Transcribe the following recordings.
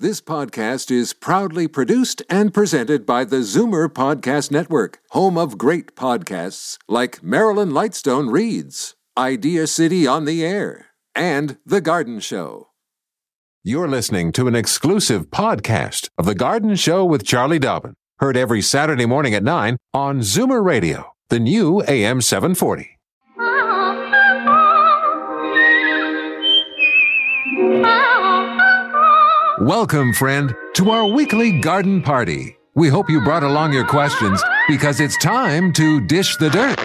This podcast is proudly produced and presented by the Zoomer Podcast Network, home of great podcasts like Marilyn Lightstone Reads, Idea City on the Air, and The Garden Show. You're listening to an exclusive podcast of The Garden Show with Charlie Dobbin, heard every Saturday morning at 9 on Zoomer Radio, the new AM 740. Welcome, friend, to our weekly garden party. We hope you brought along your questions because it's time to dish the dirt.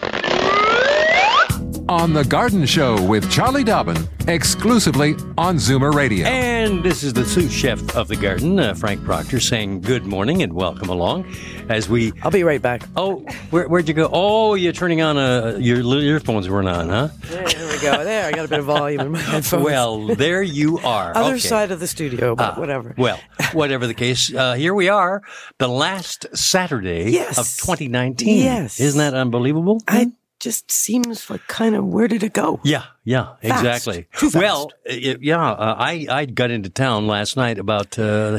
On The Garden Show with Charlie Dobbin, exclusively on Zoomer Radio. And this is the sous chef of the garden, Frank Proctor, saying good morning and welcome along as we... I'll be right back. Oh, where'd you go? Oh, you're turning on your earphones weren't on, huh? There we go. There, I got a bit of volume in my headphones. Well, there you are. Other side of the studio, but whatever. Well, whatever the case, here we are, the last Saturday of 2019. Yes. Isn't that unbelievable? It just seems like kind of, where did it go? Yeah, exactly. Too fast. Well, I got into town last night about,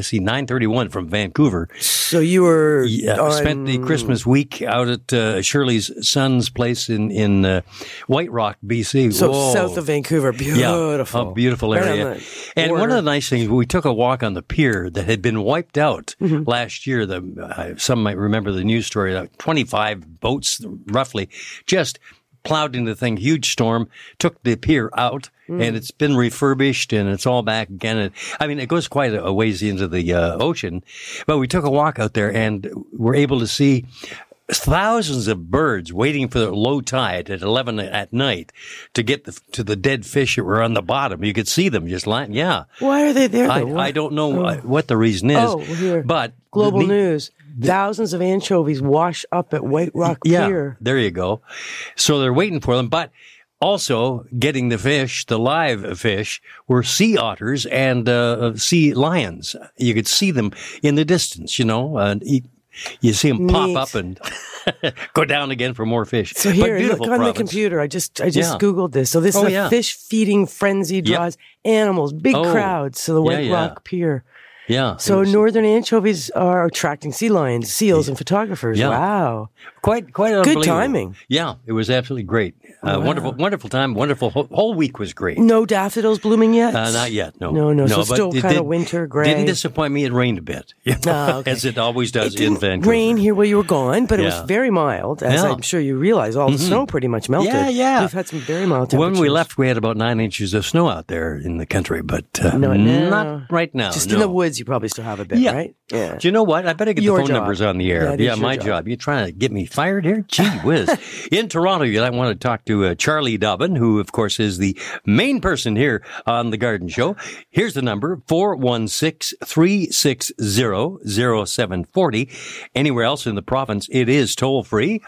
9:31 from Vancouver. So you were spent the Christmas week out at Shirley's son's place in White Rock, BC. So Whoa. south of Vancouver, beautiful. Yeah, a beautiful area. Right and one of the nice things, we took a walk on the pier that had been wiped out last year. Some might remember the news story, 25 boats roughly just plowed into the thing, huge storm, took the pier out, and it's been refurbished, and it's all back again. It goes quite a ways into the ocean, but we took a walk out there, and we're able to see thousands of birds waiting for the low tide at 11 at night to get to the dead fish that were on the bottom. You could see them just lying. Yeah. Why are they there? I don't know what the reason is. Here. But Global News. Thousands of anchovies wash up at White Rock Pier. There you go. So they're waiting for them, but also getting the fish, the live fish, were sea otters and sea lions. You could see them in the distance, you see them pop up and go down again for more fish. So here, look on the computer. I just Googled this. So this is a fish feeding frenzy draws animals, big crowds to the White Rock Pier. Yeah. So northern anchovies are attracting sea lions, seals, and photographers. Yeah. Wow. Quite unbelievable. Good timing. Yeah, it was absolutely great. Wonderful time. Wonderful. Whole week was great. No daffodils blooming yet? Not yet, no. No, so still kind of winter, gray. Didn't disappoint me. It rained a bit, as it always does in Vancouver. Rain here where you were gone, but it was very mild, as I'm sure you realize. All the snow pretty much melted. Yeah. We've had some very mild temperatures. When we left, we had about 9 inches of snow out there in the country, but not right now. Just in the woods, you probably still have a bit, right? Yeah. Do you know what? I better get the phone numbers on the air. Yeah, my job. You trying to get me fired here? Gee whiz. In Toronto, I want to talk to Charlie Dobbin, who, of course, is the main person here on The Garden Show. Here's the number, 416-360-0740. Anywhere else in the province, it is toll-free,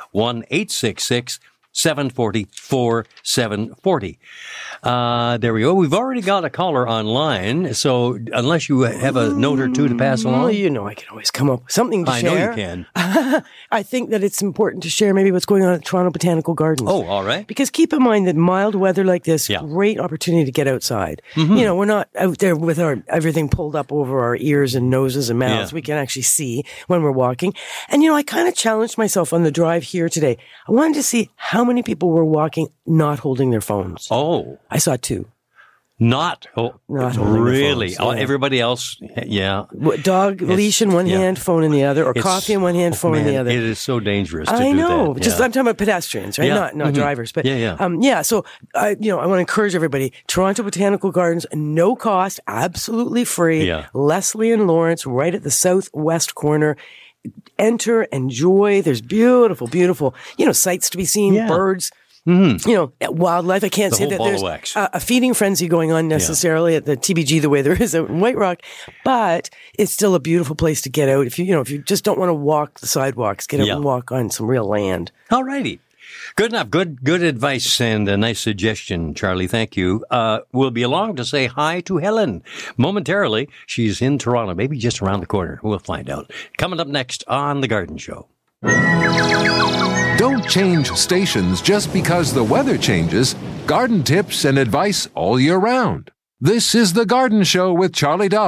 1-866-740-4740. There we go. We've already got a caller online, so unless you have a note or two to pass along. Well, I can always come up with something to share. I know you can. I think that it's important to share maybe what's going on at Toronto Botanical Gardens. Oh, all right. Because keep in mind that mild weather like this, great opportunity to get outside. We're not out there with everything pulled up over our ears and noses and mouths. We can actually see when we're walking. And, I kind of challenged myself on the drive here today. I wanted to see how many people were walking not holding their phones. Oh. I saw 2. Not holding really. Their phones, everybody else, Dog leash in one hand, phone in the other, or coffee in one hand, phone in the other. It is so dangerous to I do know. that. Just I'm talking about pedestrians, right? Not drivers. But so I want to encourage everybody. Toronto Botanical Gardens, no cost, absolutely free. Yeah. Leslie and Lawrence, right at the southwest corner. Enter, enjoy. There's beautiful, sights to be seen, birds. Wildlife. I can't say that there's a feeding frenzy going on necessarily at the TBG the way there is at White Rock, but it's still a beautiful place to get out. If you just don't want to walk the sidewalks, get out and walk on some real land. All righty. Good enough. Good advice and a nice suggestion, Charlie. Thank you. We'll be along to say hi to Helen momentarily. She's in Toronto, maybe just around the corner. We'll find out. Coming up next on The Garden Show. Don't change stations just because the weather changes. Garden tips and advice all year round. This is The Garden Show with Charlie Dobbin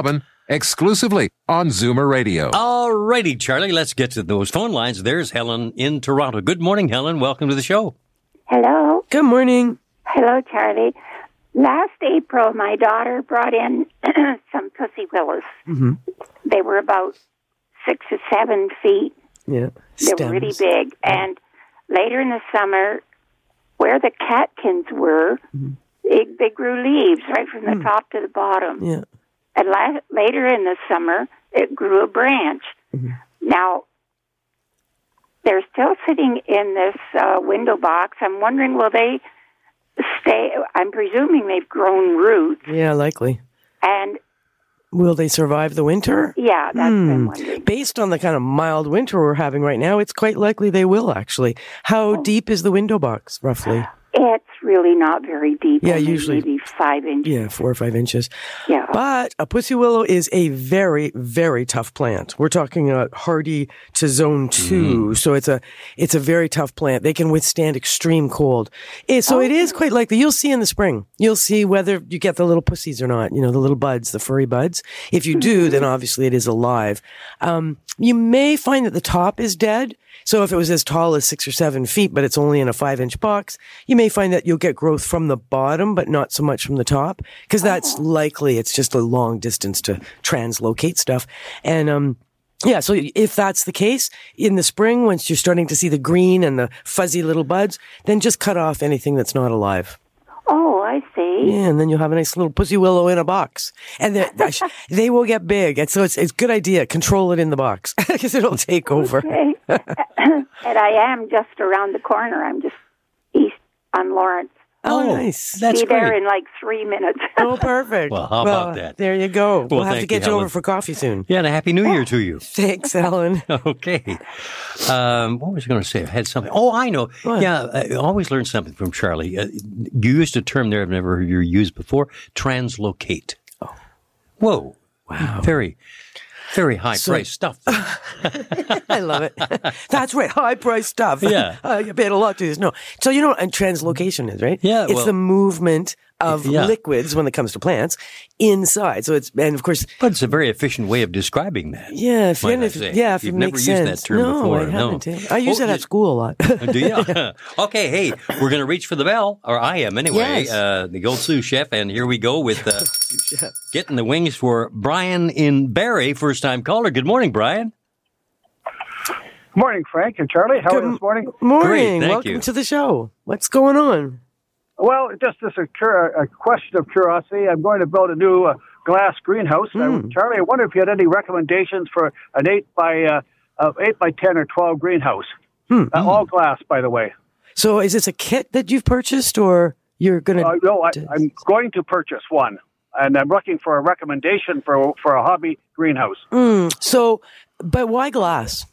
exclusively on Zoomer Radio. All righty, Charlie, let's get to those phone lines. There's Helen in Toronto. Good morning, Helen. Welcome to the show. Hello. Good morning. Hello, Charlie. Last April, my daughter brought in some pussy willows. Mm-hmm. They were about 6 or 7 feet. Yeah, they were really big. And later in the summer, where the catkins were, they grew leaves right from the top to the bottom. Yeah. And later in the summer, it grew a branch. Mm-hmm. Now, they're still sitting in this window box. I'm wondering, will they stay? I'm presuming they've grown roots. Yeah, likely. And will they survive the winter? Yeah, that's what I'm wondering. Based on the kind of mild winter we're having right now, it's quite likely they will, actually. How deep is the window box, roughly? It's really not very deep. Yeah, usually maybe 5 inches. Yeah, 4 or 5 inches. Yeah. But a pussy willow is a very, very tough plant. We're talking about hardy to zone 2. So it's a very tough plant. They can withstand extreme cold. It is quite likely. You'll see in the spring. You'll see whether you get the little pussies or not. You know, the little buds, the furry buds. If you do, then obviously it is alive. You may find that the top is dead. So if it was as tall as 6 or 7 feet, but it's only in a 5-inch box, you may find that you'll get growth from the bottom, but not so much from the top, because that's likely. It's just a long distance to translocate stuff. And, so if that's the case, in the spring, once you're starting to see the green and the fuzzy little buds, then just cut off anything that's not alive. Oh, I see. Yeah, and then you'll have a nice little pussy willow in a box. And they will get big. And so it's a good idea. Control it in the box, because it'll take over. Okay. And I am just around the corner. I'm just east on Lawrence. Oh, nice. That's Be great. there in like 3 minutes. Oh, perfect. Well, how about that? There you go. Well, we'll have to get you over Helen. for coffee soon. Yeah, and a Happy New Year to you. Thanks, Ellen. Okay. What was I going to say? I had something. Oh, I know. What? Yeah, I always learn something from Charlie. You used a term there I've never heard you use before, translocate. Oh. Whoa. Wow. Very, very high-priced stuff. I love it. That's right. High-priced stuff. Yeah. You paid a lot to this. No. So you know what translocation is, right? Yeah. It's the movement of Yeah. liquids when it comes to plants inside. So and of course. But it's a very efficient way of describing that. Yeah. If it You've makes never sense. used that term no, before. I haven't. I use it at school a lot. Do you? Okay, hey, we're going to reach for the bell, or I am anyway, Yes. the old sous chef, and here we go with getting the wings for Brian in Barrie, first-time caller. Good morning, Brian. Good morning, Frank and Charlie. How are you this morning? Morning. Great, thank Welcome you. to the show. What's going on? Well, just as a question of curiosity, I'm going to build a new glass greenhouse. Charlie, I wonder if you had any recommendations for an 8 by 10 or 12 greenhouse. All glass, by the way. So is this a kit that you've purchased, or you're going to... No, I'm going to purchase one, and I'm looking for a recommendation for a hobby greenhouse. But why glass?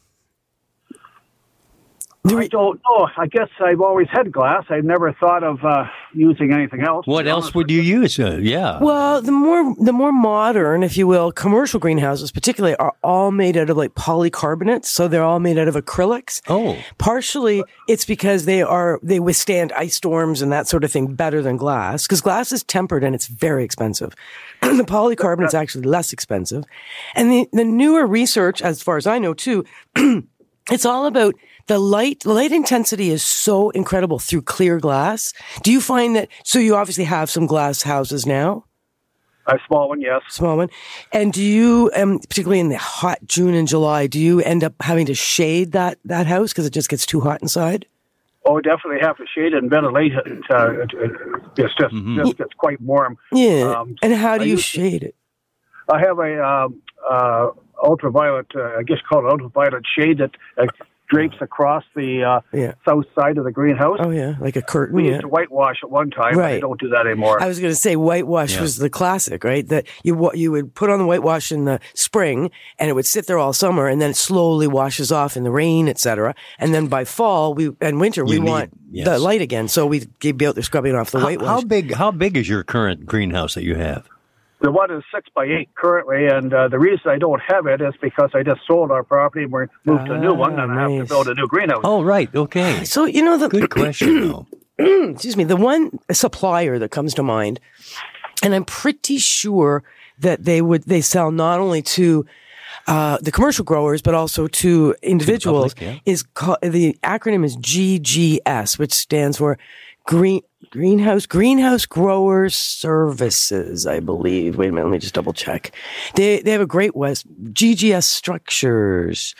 I don't know. I guess I've always had glass. I've never thought of using anything else. What else would you use? Yeah. Well, the more modern, if you will, commercial greenhouses particularly are all made out of like polycarbonates. So they're all made out of acrylics. Oh. Partially it's because they withstand ice storms and that sort of thing better than glass, because glass is tempered and it's very expensive. The polycarbonate's actually less expensive. And the newer research, as far as I know too, it's all about the light intensity is so incredible through clear glass. Do you find that, so you obviously have some glass houses now? A small one, yes. Small one. And do you, particularly in the hot June and July, do you end up having to shade that house because it just gets too hot inside? Oh, definitely have to shade it and ventilate it. It's just gets quite warm. Yeah. And how do you shade it? I have a ultraviolet, I guess called an ultraviolet shade that drapes across the south side of the greenhouse. Oh, yeah, like a curtain. We used to whitewash at one time, but I don't do that anymore. I was going to say whitewash was the classic, right? That you would put on the whitewash in the spring, and it would sit there all summer, and then it slowly washes off in the rain, etc. And then by fall and winter, we want the light again, so we'd be out there scrubbing off the whitewash. How big is your current greenhouse that you have? The one is 6 by 8 currently, and the reason I don't have it is because I just sold our property and we moved to a new one, and I have to build a new greenhouse. Oh, right. Okay. So, good question, though. Excuse me. The one supplier that comes to mind, and I'm pretty sure that they sell not only to the commercial growers, but also to individuals, is called, the acronym is GGS, which stands for Greenhouse Growers Services, I believe. Wait a minute, let me just double check. They have a great GGS Structures,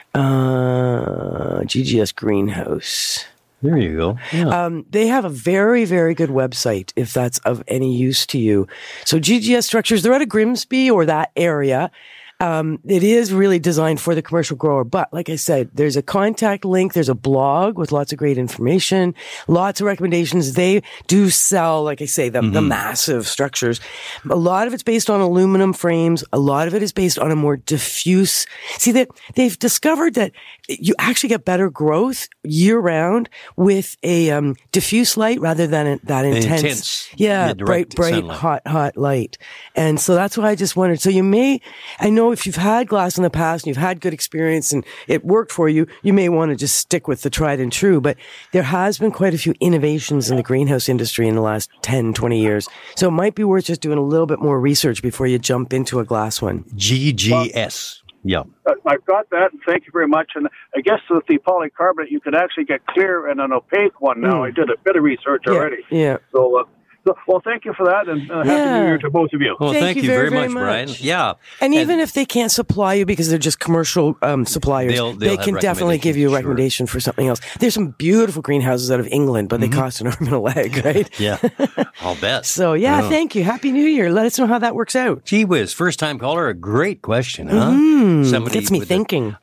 GGS Greenhouse. There you go. Yeah. They have a very, very good website if that's of any use to you. So GGS Structures, they're out of Grimsby or that area. It is really designed for the commercial grower, but like I said, there's a contact link, there's a blog with lots of great information, lots of recommendations. They do sell, like I say, the massive structures. A lot of it's based on aluminum frames. A lot of it is based on a more diffuse. See, they've discovered that you actually get better growth year round with a diffuse light rather than that intense. Yeah, bright, hot light. And so that's why I just wondered. So I know if you've had glass in the past and you've had good experience and it worked for you, you may want to just stick with the tried and true. But there has been quite a few innovations in the greenhouse industry in the last 10, 20 years. So it might be worth just doing a little bit more research before you jump into a glass one. GGS. Yeah. I've got that, and thank you very much. And I guess with the polycarbonate, you can actually get clear and an opaque one now. I did a bit of research already. Yeah. So, well, thank you for that, and Happy New Year to both of you. Well, thank you very much, Brian. Yeah. And even if they can't supply you because they're just commercial suppliers, they can definitely give you a recommendation for something else. There's some beautiful greenhouses out of England, but they cost an arm and a leg, right? Yeah, I'll bet. So, thank you. Happy New Year. Let us know how that works out. Gee whiz, first-time caller, a great question, huh? Somebody gets me thinking.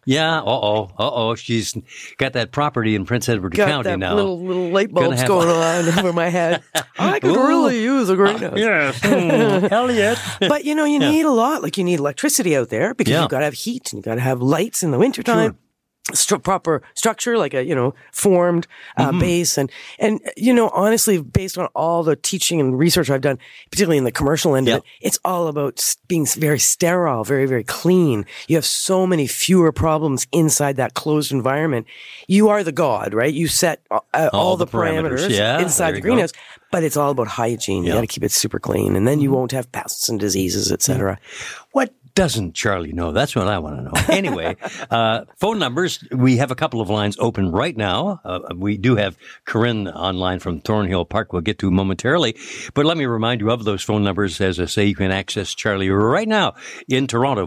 She's got that property in Prince Edward County now. Little light bulbs going on over my head. I could really use a greenhouse. Yes. Elliot. But, you need a lot. Like, you need electricity out there because you've got to have heat and you've got to have lights in the wintertime. Proper structure, like a, formed base. And, honestly, based on all the teaching and research I've done, particularly in the commercial end of it, it's all about being very sterile, very, very clean. You have so many fewer problems inside that closed environment. You are the god, right? You set all the parameters inside the greenhouse, but it's all about hygiene. You got to keep it super clean, and then you won't have pests and diseases, etc. What doesn't Charlie know? That's what I want to know. Anyway, phone numbers. We have a couple of lines open right now. We do have Corinne online from Thornhill Park we'll get to momentarily. But let me remind you of those phone numbers. As I say, you can access Charlie right now in Toronto,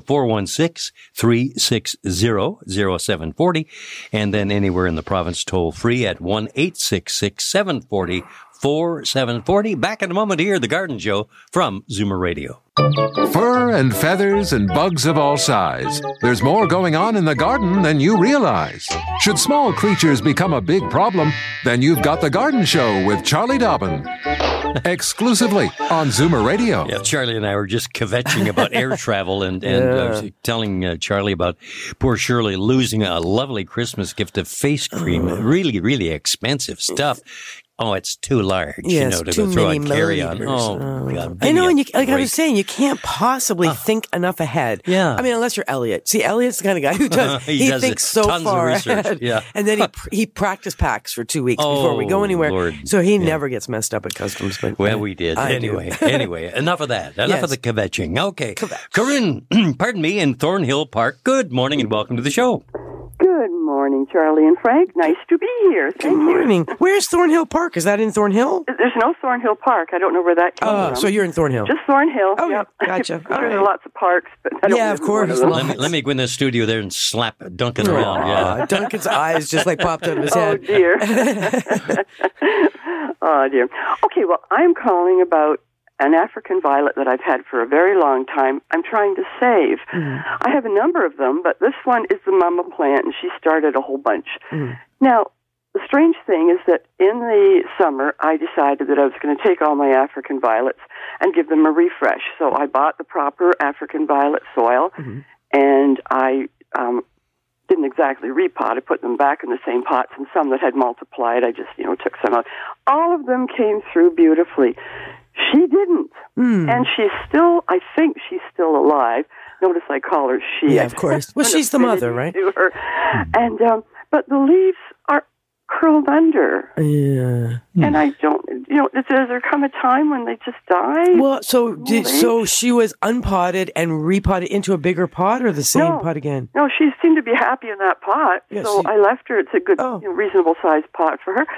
416-360-0740. And then anywhere in the province, toll free at 1-866-740-4740. Back in a moment here, The Garden Show from Zoomer Radio. Fur and feathers and bugs of all size. There's more going on in the garden than you realize. Should small creatures become a big problem, then you've got The Garden Show with Charlie Dobbin. Exclusively on Zoomer Radio. Yeah, Charlie and I were just kvetching about air travel and telling Charlie about poor Shirley losing a lovely Christmas gift of face cream. Really, really expensive stuff. Oh, it's too large, to go throw on carry-on. Oh, God. I know, and I was saying, you can't possibly think enough ahead. Yeah. I mean, unless you're Elliot. See, Elliot's the kind of guy who does, he thinks so far ahead. Yeah. And then he practice packs for 2 weeks before we go anywhere. Lord. So he never gets messed up at customs. But we did. Anyway, enough of that. Enough of the kvetching. Okay. Corinne, pardon me, in Thornhill Park. Good morning and welcome to the show. Good morning, Charlie and Frank. Nice to be here. Thank you. Good morning. Where's Thornhill Park? Is that in Thornhill? There's no Thornhill Park. I don't know where that came from. So you're in Thornhill. Just Thornhill. Oh, yeah. Gotcha. There are lots of parks, but I don't of course. Let me go in the studio there and slap Duncan around. Yeah. Duncan's eyes just popped out of his head. Oh, dear. Oh, dear. Okay, well, I'm calling about an African violet that I've had for a very long time. I'm trying to save. I have a number of them, but this one is the mama plant, and she started a whole bunch. Now, the strange thing is that in the summer, I decided that I was going to take all my African violets and give them a refresh. So I bought the proper African violet soil, and I didn't exactly repot. I put them back in the same pots, and some that had multiplied, I just, took some out. All of them came through beautifully. She didn't. And I think she's still alive. Notice I call her she. Yeah, of course. Well, she's the mother, right? To her. And, but the leaves are curled under. Yeah. And I don't, does there come a time when they just die? Well, so she was unpotted and repotted into a bigger pot, or the same pot again? No, she seemed to be happy in that pot. Yeah, so I left her. It's a good, reasonable sized pot for her.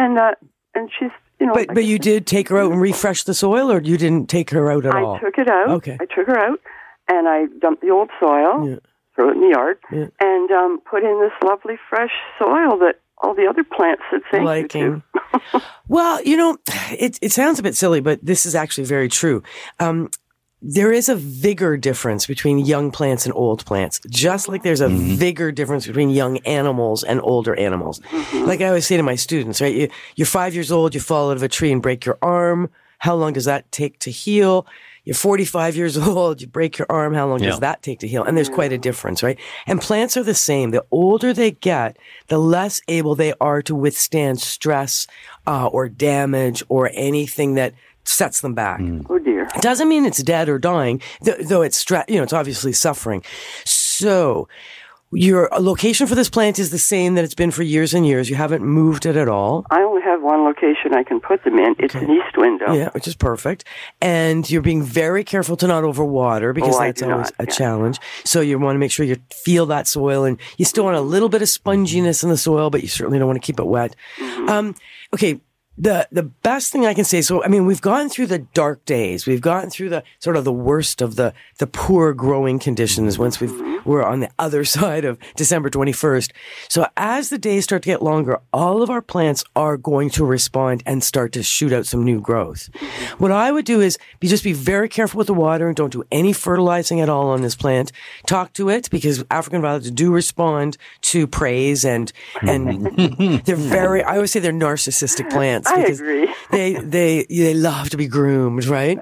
And she's, But you did take her out and refresh the soil, or you didn't take her out at all? I took it out. Okay. I took her out, and I dumped the old soil, threw it in the yard, and put in this lovely fresh soil that all the other plants said thank you to. Well, it sounds a bit silly, but this is actually very true. There is a vigor difference between young plants and old plants, just like there's a vigor difference between young animals and older animals. Like I always say to my students, right? You're 5 years old, you fall out of a tree and break your arm. How long does that take to heal? You're 45 years old, you break your arm. How long does that take to heal? And there's quite a difference, right? And plants are the same. The older they get, the less able they are to withstand stress or damage or anything that sets them back. Oh dear. It doesn't mean it's dead or dying, though it's it's obviously suffering. So your location for this plant is the same that it's been for years and years. You haven't moved it at all. I only have one location I can put them in. It's an east window. Yeah, which is perfect. And you're being very careful to not overwater, because that's always a challenge. So you want to make sure you feel that soil, and you still want a little bit of sponginess in the soil, but you certainly don't want to keep it wet. Okay. The best thing I can say, so, I mean, we've gone through the dark days. We've gotten through the sort of the worst of the poor growing conditions once we're on the other side of December 21st. So as the days start to get longer, all of our plants are going to respond and start to shoot out some new growth. What I would do is just be very careful with the water and don't do any fertilizing at all on this plant. Talk to it, because African violets do respond to praise and they're I always say they're narcissistic plants. I agree. They love to be groomed, right?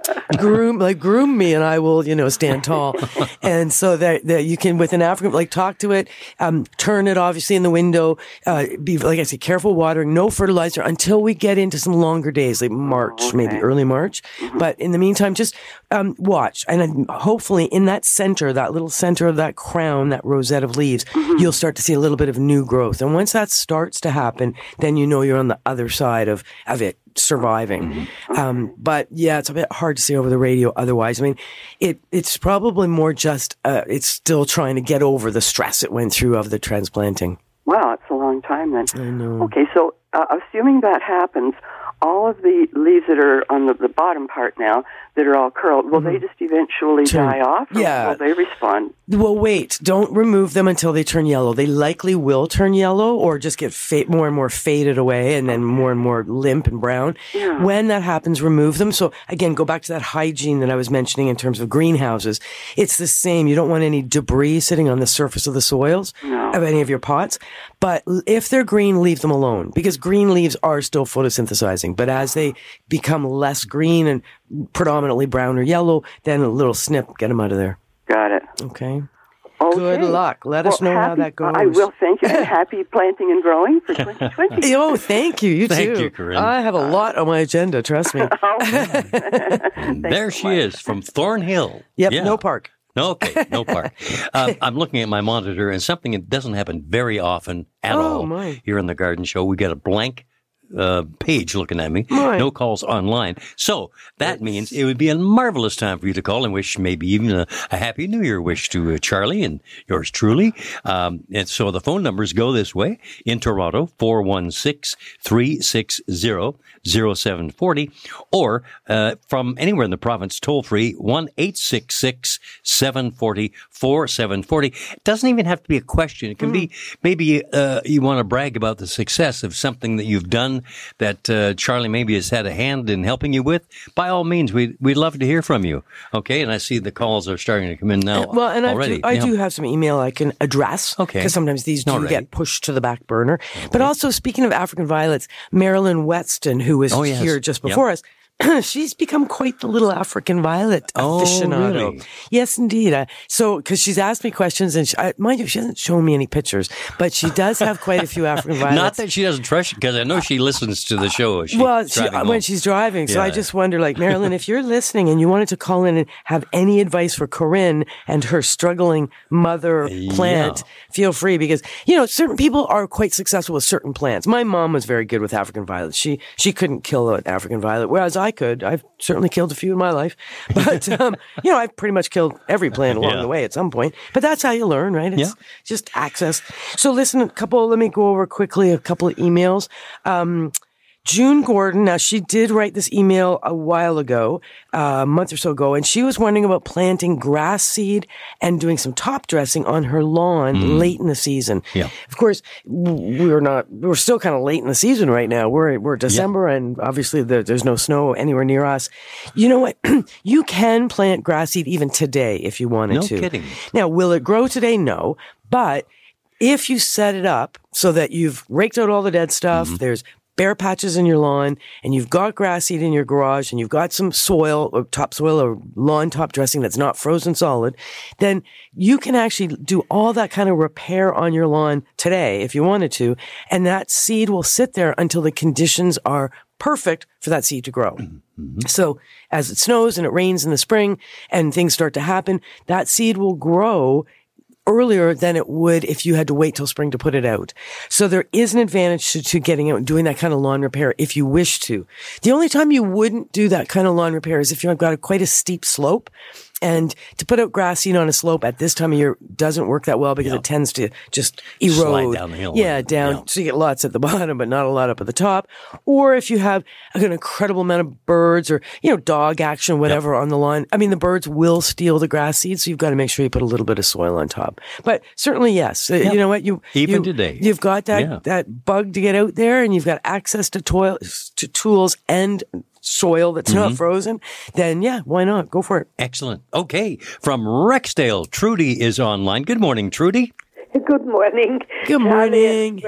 Groom me and I will, stand tall. And so that you can, with an African, talk to it, turn it obviously in the window, be, like I say, careful watering, no fertilizer until we get into some longer days, like March, maybe early March. But in the meantime, just watch. And hopefully in that center, that little center of that crown, that rosette of leaves, you'll start to see a little bit of new growth. And once that starts to happen, then you're on the other side of it surviving. But yeah, it's a bit hard to see over the radio otherwise. I mean, it's probably more just, it's still trying to get over the stress it went through of the transplanting. Wow, it's a long time then. I know. Okay, so assuming that happens, all of the leaves that are on the bottom part now that are all curled, will they just eventually die off? Or will they respond? Well, wait. Don't remove them until they turn yellow. They likely will turn yellow or just get more and more faded away and then more and more limp and brown. Yeah. When that happens, remove them. So again, go back to that hygiene that I was mentioning in terms of greenhouses. It's the same. You don't want any debris sitting on the surface of the soils of any of your pots. But if they're green, leave them alone, because green leaves are still photosynthesizing. But as they become less green and predominantly brown or yellow, then a little snip, get them out of there. Got it. Okay. Good luck. Let us know how that goes. I will. Thank you. And happy planting and growing for 2020. Oh, thank you. You too. Thank you, Corinne. I have a lot on my agenda. Trust me. There she is from Thornhill. Yep. Yeah. No park. Okay, no park. I'm looking at my monitor, and something that doesn't happen very often at all here in the Garden Show. We get a blank page looking at me. No calls online. So that means it would be a marvelous time for you to call and wish maybe even a Happy New Year wish to Charlie and yours truly. And so the phone numbers go this way. In Toronto, 416-360-0740, or from anywhere in the province, toll free, 1-866-740-4740. It doesn't even have to be a question. It can be maybe you want to brag about the success of something that you've done that Charlie maybe has had a hand in helping you with. By all means, we'd love to hear from you. Okay, and I see the calls are starting to come in now. Well, and already. I do have some email I can address. Okay, because sometimes these do get pushed to the back burner. Okay. But also, speaking of African violets, Marilyn Weston, who was here just before us, she's become quite the little African violet aficionado. Oh, really? Yes, indeed. Because she's asked me questions, and mind you, she hasn't shown me any pictures, but she does have quite a few African violets. Not that she doesn't trust you, because I know she listens to the show. When she's driving. So I just wonder, like, Marilyn, if you're listening and you wanted to call in and have any advice for Corinne and her struggling mother plant, feel free, because, certain people are quite successful with certain plants. My mom was very good with African violets. She couldn't kill an African violet, whereas I could. I've certainly killed a few in my life. But, I've pretty much killed every plant along the way at some point. But that's how you learn, right? It's just access. So listen, let me go over quickly a couple of emails. June Gordon, now she did write this email a while ago, a month or so ago, and she was wondering about planting grass seed and doing some top dressing on her lawn late in the season. Yeah. Of course, we're still kind of late in the season right now. We're December and obviously there's no snow anywhere near us. You know what? You can plant grass seed even today if you wanted to. No kidding. Now, will it grow today? No. But if you set it up so that you've raked out all the dead stuff, there's bare patches in your lawn, and you've got grass seed in your garage, and you've got some soil or topsoil or lawn top dressing that's not frozen solid, then you can actually do all that kind of repair on your lawn today if you wanted to, and that seed will sit there until the conditions are perfect for that seed to grow. So as it snows and it rains in the spring and things start to happen, that seed will grow earlier than it would if you had to wait till spring to put it out. So there is an advantage to getting out and doing that kind of lawn repair if you wish to. The only time you wouldn't do that kind of lawn repair is if you've got quite a steep slope. And to put out grass seed on a slope at this time of year doesn't work that well because it tends to just erode. Slide down the hill. Yeah, down. Yeah. So you get lots at the bottom, but not a lot up at the top. Or if you have an incredible amount of birds or, dog action, whatever on the lawn. I mean, the birds will steal the grass seed, so you've got to make sure you put a little bit of soil on top. But certainly, yes. You know what? Today. You've got that bug to get out there and you've got access to tools and soil that's not frozen, then why not? Go for it. Excellent. Okay. From Rexdale, Trudy is online. Good morning, Trudy. Good morning. Good morning.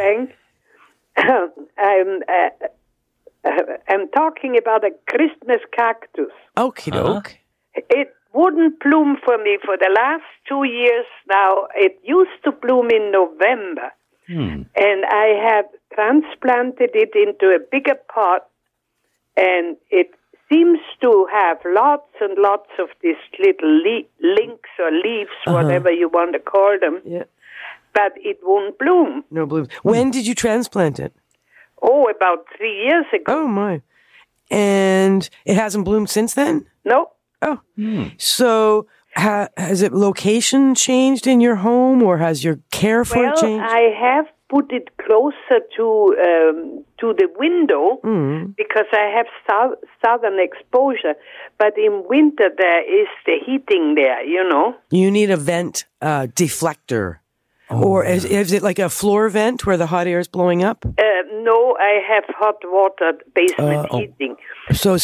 I'm talking about a Christmas cactus. Okie doke. It wouldn't bloom for me for the last 2 years now. It used to bloom in November. And I have transplanted it into a bigger pot. And it seems to have lots and lots of these little links or leaves, whatever you want to call them. Yeah. But it won't bloom. No bloom. When did you transplant it? Oh, about 3 years ago. Oh, my. And it hasn't bloomed since then? No. Oh. So has it location changed in your home or has your care for it changed? I have put it closer to the window because I have southern exposure. But in winter, there is the heating there, You need a vent deflector. Or is it like a floor vent where the hot air is blowing up? No, I have hot water basement heating. So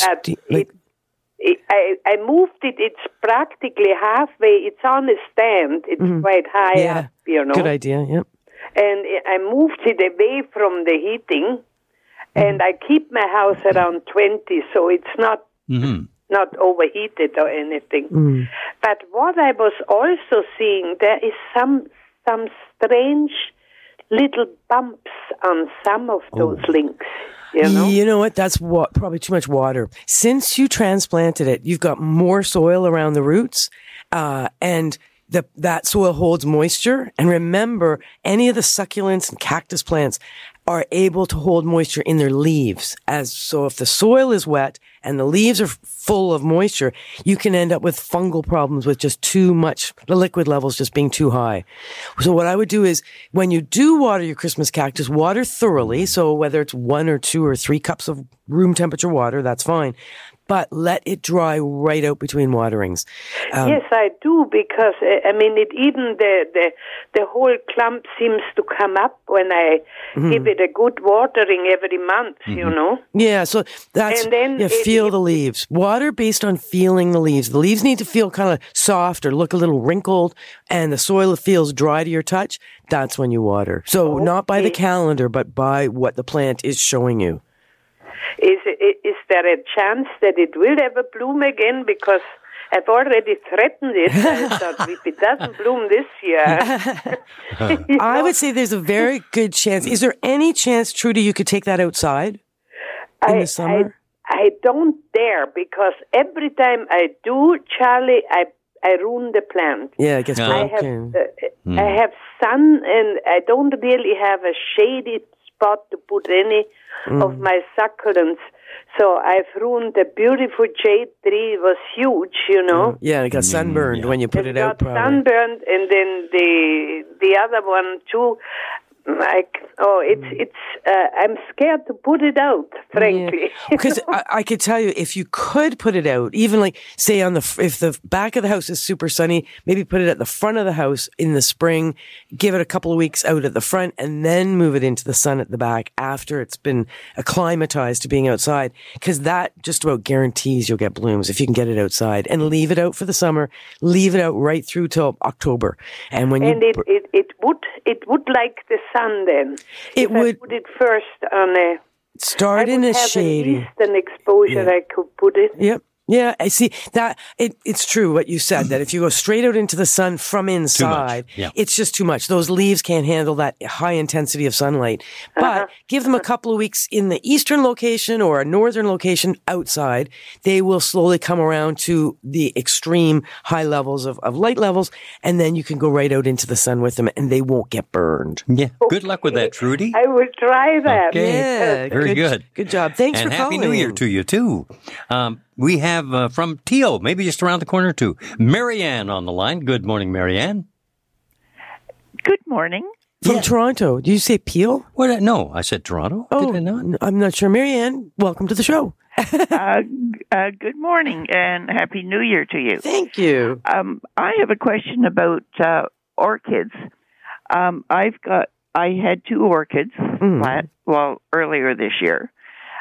I moved it. It's practically halfway. It's on a stand. It's quite high up, Good idea, yep. And I moved it away from the heating, and I keep my house around 20, so it's not overheated or anything. But what I was also seeing, there is some strange little bumps on some of those links. You know what? That's probably too much water. Since you transplanted it, you've got more soil around the roots, and that soil holds moisture. And remember, any of the succulents and cactus plants are able to hold moisture in their leaves. So if the soil is wet and the leaves are full of moisture, you can end up with fungal problems with just too much, the liquid levels just being too high. So what I would do is when you do water your Christmas cactus, water thoroughly. So whether it's 1 or 2 or 3 cups of room temperature water, that's fine. But let it dry right out between waterings. Yes, I do, because even the whole clump seems to come up when I give it a good watering every month. Yeah, so that's feel the leaves. Water based on feeling the leaves. The leaves need to feel kind of soft or look a little wrinkled, and the soil feels dry to your touch. That's when you water. So not by the calendar, but by what the plant is showing you. Is there a chance that it will ever bloom again? Because I've already threatened it. I thought if it doesn't bloom this year. I would say there's a very good chance. Is there any chance, Trudy, you could take that outside in the summer? I don't dare, because every time I do, Charlie, I ruin the plant. Yeah, it gets broken. I have sun, and I don't really have a shady spot to put any of my succulents. So I've ruined the beautiful jade tree. It was huge, you know. Yeah, it got sunburned when you put it out. It got sunburned, and then the other one too. I'm scared to put it out, frankly. Because I could tell you, if you could put it out, even like say if the back of the house is super sunny, maybe put it at the front of the house in the spring, give it a couple of weeks out at the front, and then move it into the sun at the back after it's been acclimatized to being outside. Because that just about guarantees you'll get blooms if you can get it outside, and leave it out for the summer. Leave it out right through till October, and when it would like the sun then. It would. I put it first on a. Start in a shady. At least an exposure I could put it. Yep. Yeah, I see that. It's true what you said, that if you go straight out into the sun from inside, it's just too much. Those leaves can't handle that high intensity of sunlight. But give them a couple of weeks in the eastern location or a northern location outside. They will slowly come around to the extreme high levels of light levels, and then you can go right out into the sun with them, and they won't get burned. Yeah. Good luck with that, Trudy. I will try that. Okay. Yeah. Very good. Good job. Thanks and for calling. Happy New Year to you, too. We have from Teo, maybe just around the corner too, Marianne on the line. Good morning, Marianne. Good morning. From Toronto. Did you say Peel? What? No, I said Toronto. Oh, did I not? I'm not sure. Marianne, welcome to the show. Good morning and Happy New Year to you. Thank you. I have a question about orchids. I had 2 orchids earlier this year.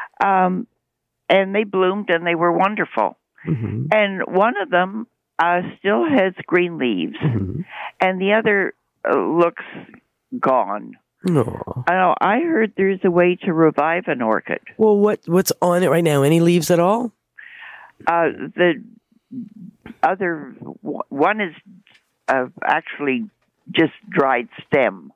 And they bloomed, and they were wonderful. Mm-hmm. And one of them still has green leaves, and the other looks gone. No. I heard there's a way to revive an orchid. Well, what's on it right now? Any leaves at all? The other one is actually just dried stem.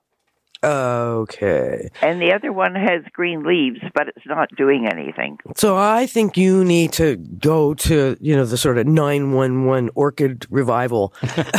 Okay. And the other one has green leaves, but it's not doing anything. So I think you need to go to, the sort of 911 orchid revival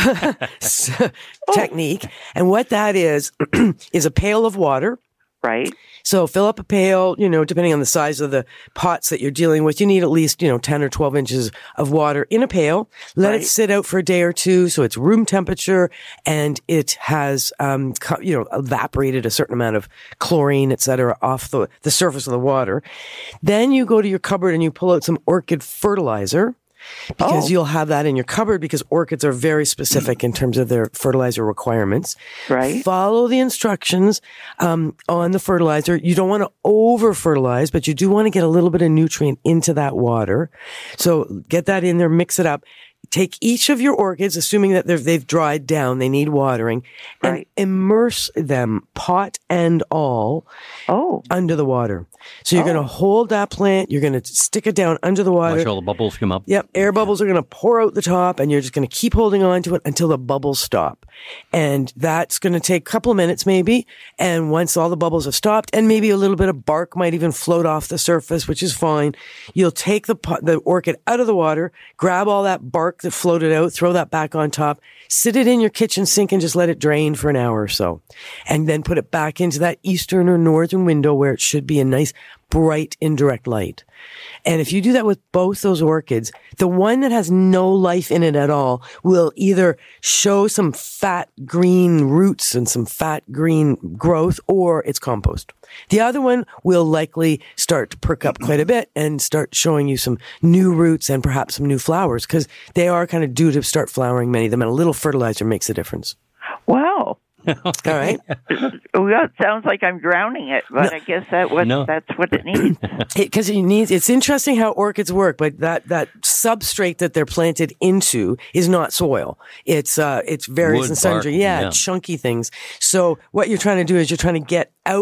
technique. And what that is a pail of water. Right. So fill up a pail, depending on the size of the pots that you're dealing with, you need at least, 10 or 12 inches of water in a pail. Let it sit out for a day or two. So it's room temperature and it has, evaporated a certain amount of chlorine, et cetera, off the surface of the water. Then you go to your cupboard and you pull out some orchid fertilizer. Because you'll have that in your cupboard because orchids are very specific in terms of their fertilizer requirements. Right. Follow the instructions on the fertilizer. You don't want to over-fertilize, but you do want to get a little bit of nutrient into that water. So get that in there, mix it up. Take each of your orchids, assuming that they've dried down, they need watering, and immerse them, pot and all, under the water. So you're going to hold that plant, you're going to stick it down under the water. Watch all the bubbles come up. Yep, air bubbles are going to pour out the top, and you're just going to keep holding on to it until the bubbles stop. And that's going to take a couple of minutes maybe, and once all the bubbles have stopped, and maybe a little bit of bark might even float off the surface, which is fine, you'll take the orchid out of the water, grab all that bark that floated out, throw that back on top, sit it in your kitchen sink and just let it drain for an hour or so. And then put it back into that eastern or northern window where it should be a nice, bright, indirect light. And if you do that with both those orchids, the one that has no life in it at all will either show some fat green roots and some fat green growth, or it's compost. The other one will likely start to perk up quite a bit and start showing you some new roots and perhaps some new flowers, because they are kind of due to start flowering, many of them, and a little fertilizer makes a difference. Wow. All right. Well, it sounds like I'm drowning it, but I guess that's what it needs. Because it's interesting how orchids work, but that substrate that they're planted into is not soil. It's various wood, and sundry, bark, chunky things. So what you're trying to do is you're trying to get out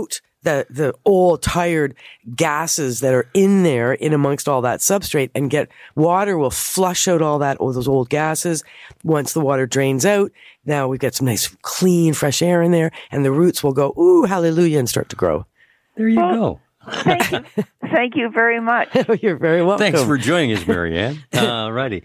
the old tired gases that are in there in amongst all that substrate, and water will flush out all those old gases. Once the water drains out, now we've got some nice clean fresh air in there, and the roots will go, ooh, hallelujah, and start to grow. There you go. Thank you very much. You're very welcome. Thanks for joining us, Marianne. Righty.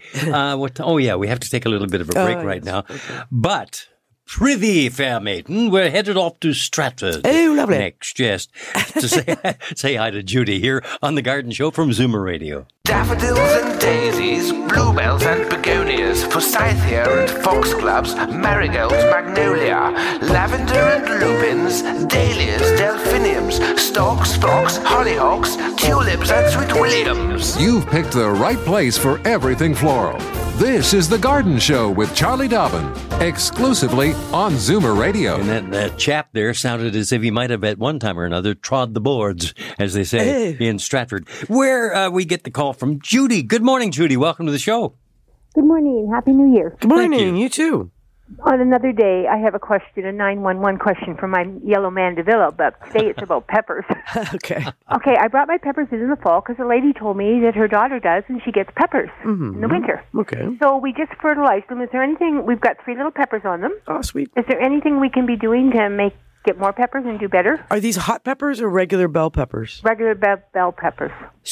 We have to take to take a little bit of a break right now. Okay. But prithee, fair maiden, we're headed off to Stratford. Oh, lovely. Next, just to say hi to Judy here on The Garden Show from Zoomer Radio. Daffodils and daisies, bluebells and begonias, forsythia and foxgloves, marigolds, magnolia, lavender and lupins, dahlias, delphiniums, stalks, phlox, hollyhocks, tulips and sweet williams. You've picked the right place for everything floral. This is The Garden Show with Charlie Dobbin, exclusively on Zoomer Radio. And that chap there sounded as if he might have at one time or another trod the boards, as they say in Stratford, where we get the call from Judy. Good morning, Judy. Welcome to the show. Good morning. Happy New Year. Good morning. You too. On another day, I have a question, a 911 question from my yellow mandevilla, but today it's about peppers. Okay, I brought my peppers in the fall because a lady told me that her daughter does, and she gets peppers in the winter. Okay. So we just fertilized them. Is there anything, we've got 3 little peppers on them. Oh, sweet. Is there anything we can be doing to get more peppers and do better? Are these hot peppers or regular bell peppers? Regular bell peppers.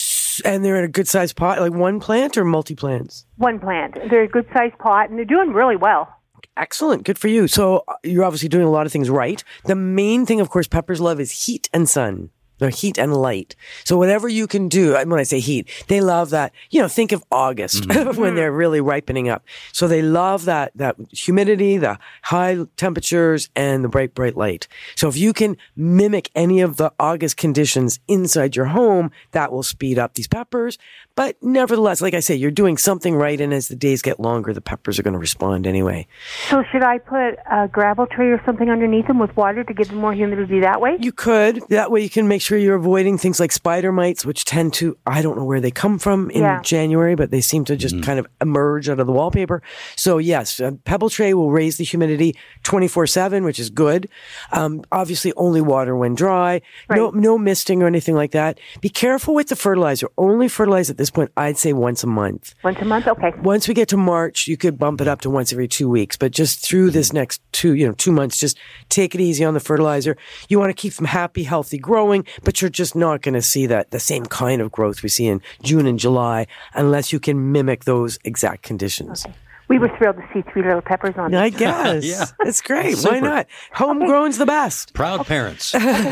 And they're in a good-sized pot, like one plant or multi-plants? One plant. They're a good-sized pot, and they're doing really well. Excellent. Good for you. So you're obviously doing a lot of things right. The main thing, of course, peppers love is heat and sun. They're heat and light. So whatever you can do, when I say heat, they love that, think of August when they're really ripening up. So they love that humidity, the high temperatures, and the bright, bright light. So if you can mimic any of the August conditions inside your home, that will speed up these peppers. But nevertheless, like I say, you're doing something right, and as the days get longer, the peppers are going to respond anyway. So should I put a gravel tray or something underneath them with water to give them more humidity that way? You could. That way you can make sure you're avoiding things like spider mites, which tend to, I don't know where they come from in January, but they seem to just kind of emerge out of the wallpaper. So yes, a pebble tray will raise the humidity 24/7, which is good. Obviously only water when dry. Right. No misting or anything like that. Be careful with the fertilizer. Only fertilize at this point, I'd say once a month. Once a month? Okay. Once we get to March, you could bump it up to once every 2 weeks. But just through this next 2 months, just take it easy on the fertilizer. You want to keep them happy, healthy, growing, but you're just not going to see the same kind of growth we see in June and July unless you can mimic those exact conditions. Okay. We were thrilled to see 3 little peppers on it. I guess. Yeah. It's great. Super. Why not? Homegrown's the best. Proud parents.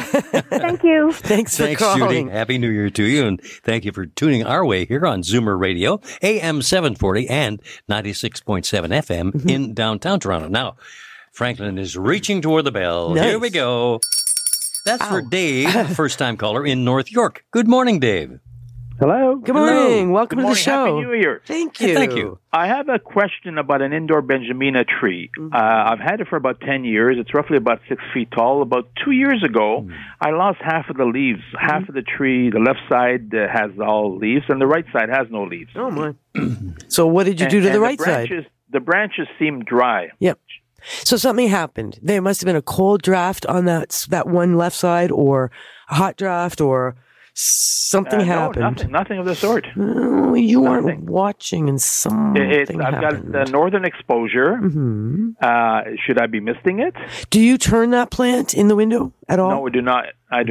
Thank you. Thanks for calling. Judy. Happy New Year to you, and thank you for tuning our way here on Zoomer Radio, AM 740 and 96.7 FM in downtown Toronto. Now, Franklin is reaching toward the bell. Nice. Here we go. That's for Dave, first-time caller in North York. Good morning, Dave. Hello. Good morning. Hello. Welcome to the show. Happy New Year. Thank you. Thank you. I have a question about an indoor Benjamina tree. I've had it for about 10 years. It's roughly about 6 feet tall. About 2 years ago, I lost half of the leaves. Half of the tree, the left side has all leaves, and the right side has no leaves. Oh, my. So what did you do to the right side? The branches seem dry. Yep. So something happened. There must have been a cold draft on that one left side, or a hot draft, or something happened. No, nothing of the sort. Oh, you weren't watching, and something happened. I've got the northern exposure. Should I be misting it? Do you turn that plant in the window at all? No, I do not.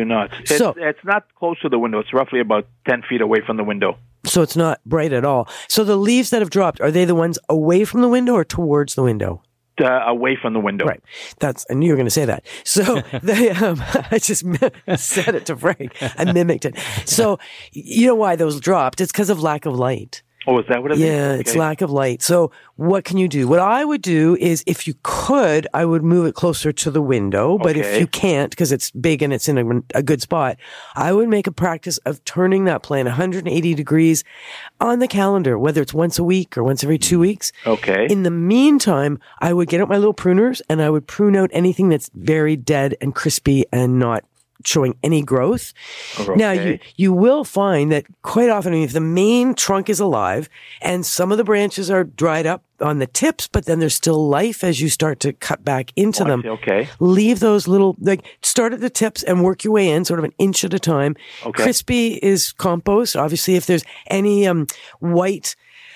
It's not close to the window. It's roughly about 10 feet away from the window. So it's not bright at all. So the leaves that have dropped, are they the ones away from the window or towards the window? Away from the window. Right. I knew you were going to say that. So they, I just said it to Frank. I mimicked it. So you know why those dropped? It's because of lack of light. Oh, is that what it is? Yeah, it's lack of light. So what can you do? What I would do is, if you could, I would move it closer to the window. But if you can't, because it's big and it's in a good spot, I would make a practice of turning that plant 180 degrees on the calendar, whether it's once a week or once every 2 weeks. Okay. In the meantime, I would get out my little pruners and I would prune out anything that's very dead and crispy and not showing any growth. Okay. Now, you will find that quite often, if the main trunk is alive and some of the branches are dried up on the tips, but then there's still life as you start to cut back into them. Okay. Leave those little, start at the tips and work your way in, sort of an inch at a time. Okay. Crispy is compost. Obviously, if there's any white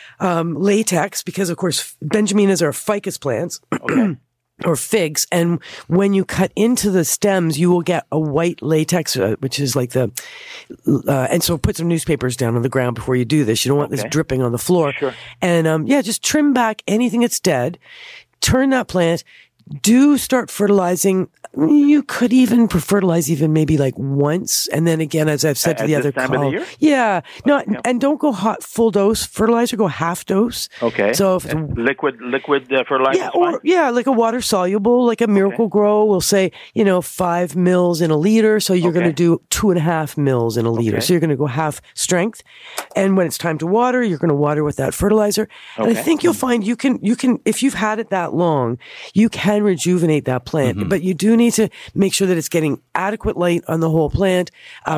latex, because of course Benjaminas are ficus plants. Okay. Or figs, and when you cut into the stems, you will get a white latex, which is like and so put some newspapers down on the ground before you do this. You don't want this dripping on the floor. Sure. And just trim back anything that's dead. Turn that plant. Do start fertilizing. You could even fertilize even maybe like once, and then again, as I've said to the other call, and don't go hot full dose fertilizer. Go half dose. Okay. So if it's liquid fertilizer. Like a water soluble, like a Miracle Grow will say 5 mils in a liter. So you're going to do 2.5 mils in a liter. So you're going to go half strength, and when it's time to water, you're going to water with that fertilizer. And I think you'll find you can if you've had it that long, you can rejuvenate that plant, but you do need to make sure that it's getting adequate light on the whole plant,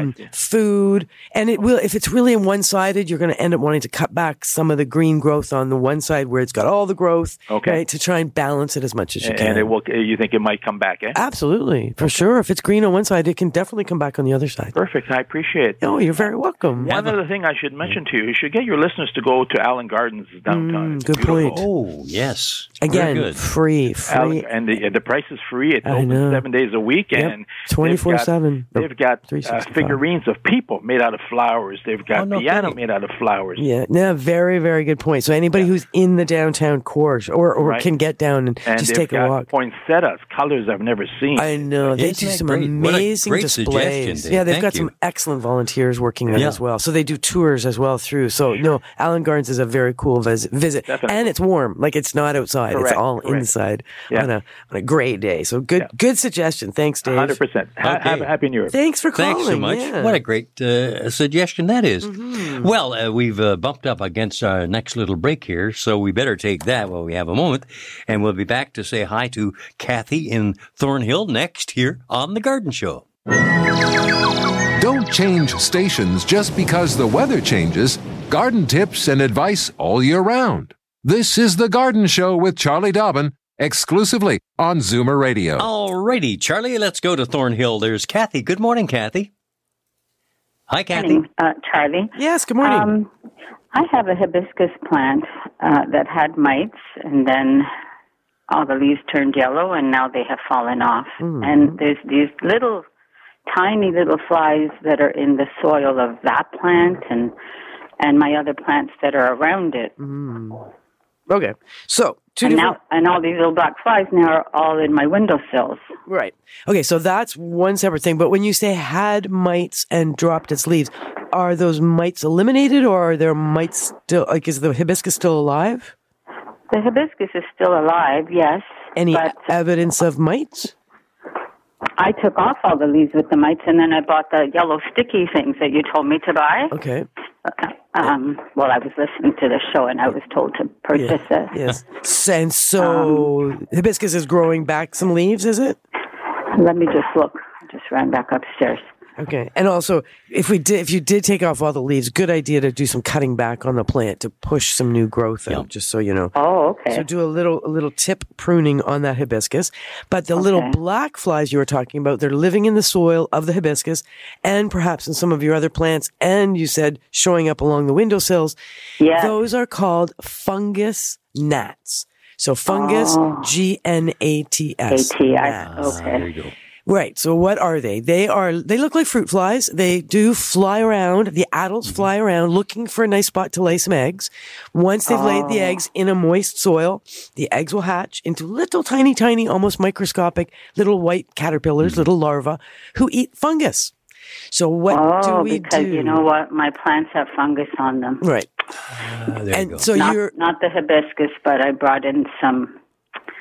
food, and it will. If it's really one-sided, you're going to end up wanting to cut back some of the green growth on the one side where it's got all the growth, right, to try and balance it as much as you can. And it will. You think it might come back? Absolutely, for sure. If it's green on one side, it can definitely come back on the other side. Perfect. I appreciate it. Oh, you're very welcome. One other thing I should mention to you: you should get your listeners to go to Allen Gardens downtown. Good point. Oh, yes. Again, free. And the price is free. It's open 7 days a week, and 24/7. They've got figurines of people made out of flowers. They've got piano made out of flowers. Yeah, very, very good point. So anybody who's in the downtown core or can get down and just take a walk. Poinsettias, colors I've never seen. I know. They do some amazing displays. Yeah, they've got some excellent volunteers working there as well. So they do tours as well through. So Allen Gardens is a very cool visit. Definitely. And it's warm. Like it's not outside. Correct. It's all inside on a gray day. So good suggestion. Thanks, Dave. 100%. Have a happy New Year. Thanks for calling. Thanks so much. Yeah. What a great suggestion that is. Well, we've bumped up against our next little break here, so we better take that while we have a moment. And we'll be back to say hi to Kathy in Thornhill next here on The Garden Show. Don't change stations just because the weather changes. Garden tips and advice all year round. This is The Garden Show with Charlie Dobbin, exclusively on Zoomer Radio. Alrighty, Charlie, let's go to Thornhill. There's Kathy. Good morning, Kathy. Hi, Kathy. Good morning, Charlie. Yes, good morning. I have a hibiscus plant that had mites, and then all the leaves turned yellow, and now they have fallen off. And there's these tiny little flies that are in the soil of that plant and my other plants that are around it. Okay, so and all these little black flies now are all in my windowsills. Right. Okay, so that's one separate thing. But when you say had mites and dropped its leaves, are those mites eliminated, or are there mites still? Like, is the hibiscus still alive? The hibiscus is still alive, yes. Any evidence of mites? I took off all the leaves with the mites, and then I bought the yellow sticky things that you told me to buy. Okay. Well, I was listening to the show, and I was told to purchase it. Yes. And so hibiscus is growing back some leaves, is it? Let me just look. I just ran back upstairs. Okay. And also, if you did take off all the leaves, good idea to do some cutting back on the plant to push some new growth out, just so you know. Oh, okay. So do a little tip pruning on that hibiscus. But the little black flies you were talking about, they're living in the soil of the hibiscus and perhaps in some of your other plants, and you said showing up along the windowsills. Yeah. Those are called fungus gnats. So fungus, G-N-A-T-S. A-T-S. Okay. There you go. Right. So what are they? They look like fruit flies. They do fly around. The adults fly around looking for a nice spot to lay some eggs. Once they've laid the eggs in a moist soil, the eggs will hatch into little tiny, almost microscopic little white caterpillars, little larvae who eat fungus. So what do we do? Because you know what? My plants have fungus on them. Right. There you go. So not the hibiscus, but I brought in some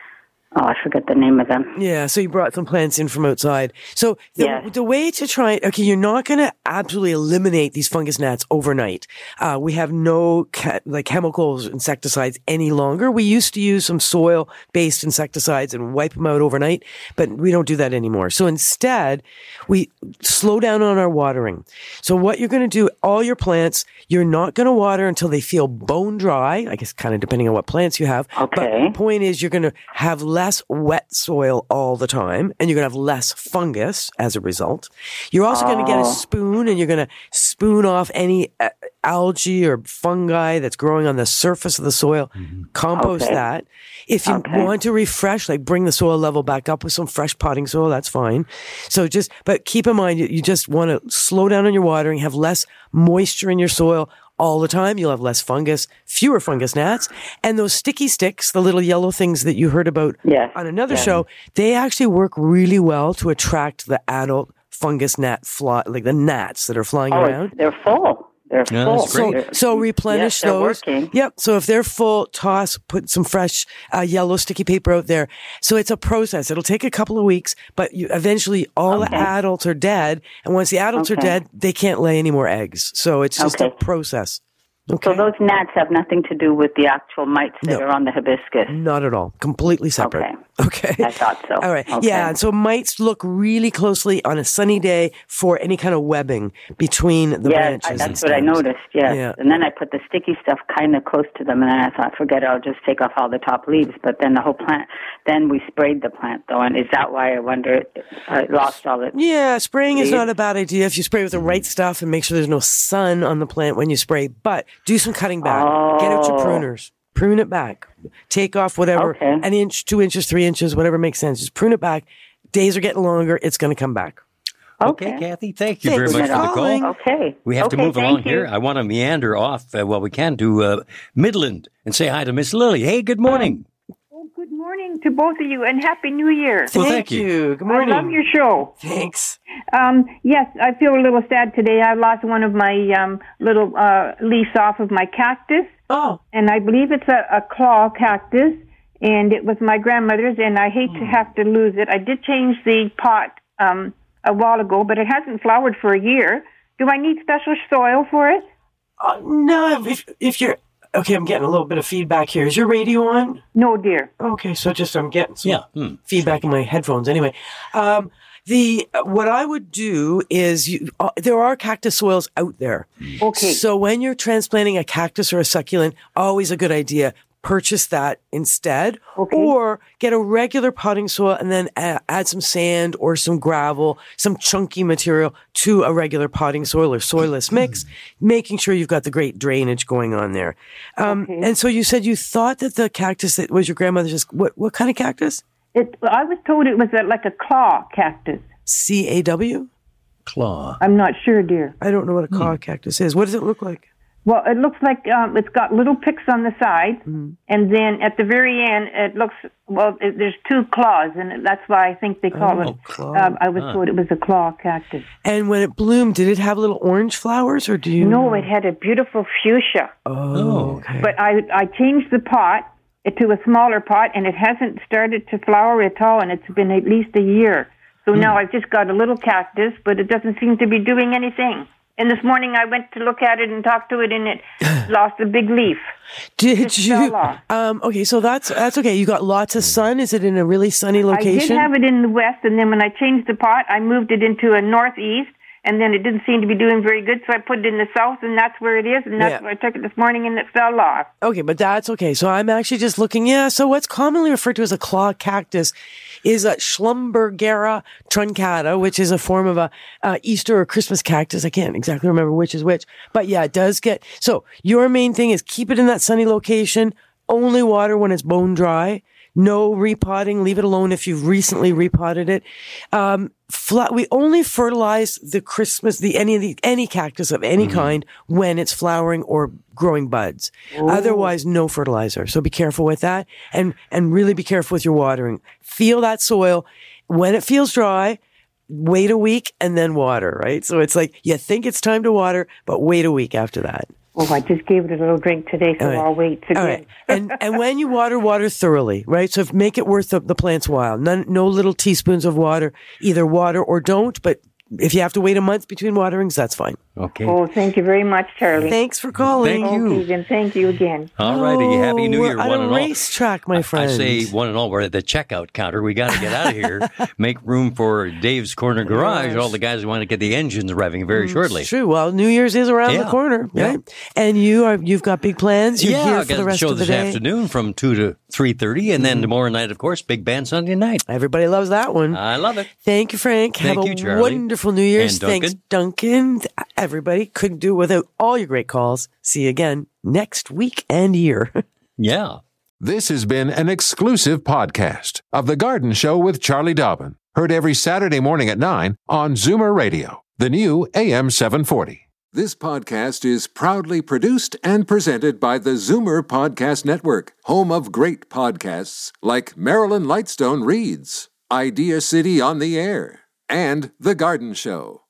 Oh, I forget the name of them. Yeah, so you brought some plants in from outside. So the way to try, okay, you're not going to absolutely eliminate these fungus gnats overnight. We have no chemicals, insecticides any longer. We used to use some soil-based insecticides and wipe them out overnight, but we don't do that anymore. So instead, we slow down on our watering. So what you're going to do, all your plants, you're not going to water until they feel bone dry, I guess kind of depending on what plants you have. Okay. But the point is you're going to have less wet soil all the time, and you're going to have less fungus as a result. You're also going to get a spoon, and you're going to spoon off any algae or fungi that's growing on the surface of the soil. Compost that. If you want to refresh, like bring the soil level back up with some fresh potting soil, that's fine. So but keep in mind, you just want to slow down on your watering, have less moisture in your soil all the time. You'll have less fungus, fewer fungus gnats. And those sticky sticks, the little yellow things that you heard about on another show, they actually work really well to attract the adult fungus gnat fly, like the gnats that are flying around. They're full. They're full. So replenish those. Working. Yep. So if they're full, put some fresh yellow sticky paper out there. So it's a process. It'll take a couple of weeks, but eventually all the adults are dead. And once the adults are dead, they can't lay any more eggs. So it's just a process. Okay. So those gnats have nothing to do with the actual mites that are on the hibiscus? Not at all. Completely separate. Okay. I thought so. All right. Okay. Yeah. So mites look really closely on a sunny day for any kind of webbing between the branches. That's what I noticed. Yeah. And then I put the sticky stuff kind of close to them, and then I thought, forget it, I'll just take off all the top leaves. But then the whole plant, then we sprayed the plant though, and is that why I wonder I lost all it? Yeah, spraying is not a bad idea if you spray with the right stuff and make sure there's no sun on the plant when you spray. But do some cutting back. Get out your pruners. Prune it back. Take off whatever, an inch, 2 inches, 3 inches, whatever makes sense. Just prune it back. Days are getting longer. It's going to come back. Okay, Kathy, thank you very much for the call. Okay. We have to move along here. I want to meander off. We can do Midland and say hi to Miss Lily. Hey, good morning. Good morning to both of you, and Happy New Year. Thank you. Good morning. I love your show. Thanks. Yes, I feel a little sad today. I lost one of my little leaves off of my cactus. Oh. And I believe it's a claw cactus, and it was my grandmother's, and I hate to have to lose it. I did change the pot a while ago, but it hasn't flowered for a year. Do I need special soil for it? No, if you're... Okay, I'm getting a little bit of feedback here. Is your radio on? No, dear. Okay, so I'm getting some feedback in my headphones. Anyway, what I would do is there are cactus soils out there. Okay. So when you're transplanting a cactus or a succulent, always a good idea. Purchase that instead, or get a regular potting soil and then add some sand or some gravel, some chunky material to a regular potting soil or soilless mix, making sure you've got the great drainage going on there. And so you said you thought that the cactus that was your grandmother's, what kind of cactus? I was told it was like a claw cactus. CAW? Claw. I'm not sure, dear. I don't know what a claw cactus is. What does it look like? Well, it looks like it's got little picks on the side, and then at the very end, it looks, there's two claws, and that's why I think they call it, I was told it was a claw cactus. And when it bloomed, did it have little orange flowers, or do you know? It had a beautiful fuchsia. Oh, okay. But I changed the pot to a smaller pot, and it hasn't started to flower at all, and it's been at least a year. So now I've just got a little cactus, but it doesn't seem to be doing anything. And this morning I went to look at it and talk to it, and it lost a big leaf. Did you? Okay, so that's okay. You got lots of sun. Is it in a really sunny location? I did have it in the west, and then when I changed the pot, I moved it into a northeast, and then it didn't seem to be doing very good, so I put it in the south, and that's where it is, and that's where I took it this morning, and it fell off. Okay, but that's okay. So I'm actually just looking, so what's commonly referred to as a claw cactus is a Schlumbergera truncata, which is a form of a Easter or Christmas cactus. I can't exactly remember which is which, but yeah, it does get, so your main thing is keep it in that sunny location, only water when it's bone dry, no repotting, leave it alone if you've recently repotted it. We only fertilize any cactus of any kind when it's flowering or growing buds. Otherwise, no fertilizer. So be careful with that, and really be careful with your watering. Feel that soil. When it feels dry, wait a week and then water, right? So it's like you think it's time to water, but wait a week after that. Oh, I just gave it a little drink today, so I'll wait. All right. And when you water thoroughly, right? So make it worth the plant's while. No little teaspoons of water. Either water or don't, but if you have to wait a month between waterings, that's fine. Okay. Oh, thank you very much, Charlie. Thanks for calling. Thank you. Okay, then thank you again. All righty. Happy New Year, we're one and all. on a racetrack, my friend. I say one and all. We're at the checkout counter. We got to get out of here. Make room for Dave's Corner Garage. All the guys who want to get the engines revving very shortly. It's true. Well, New Year's is around the corner, right? And you've got big plans. You're here for the rest of the day. Show this afternoon from 2 to 3:30, and then tomorrow night, of course, big band Sunday night. Everybody loves that one. I love it. Thank you, Frank. Thank you, Have a Charlie. wonderful New Year's. And Duncan. Thanks, Duncan. Everybody couldn't do it without all your great calls. See you again next week and year. Yeah. This has been an exclusive podcast of The Garden Show with Charlie Dobbin. Heard every Saturday morning at 9 on Zoomer Radio, the new AM 740. This podcast is proudly produced and presented by the Zoomer Podcast Network, home of great podcasts like Marilyn Lightstone Reads, Idea City on the Air, and The Garden Show.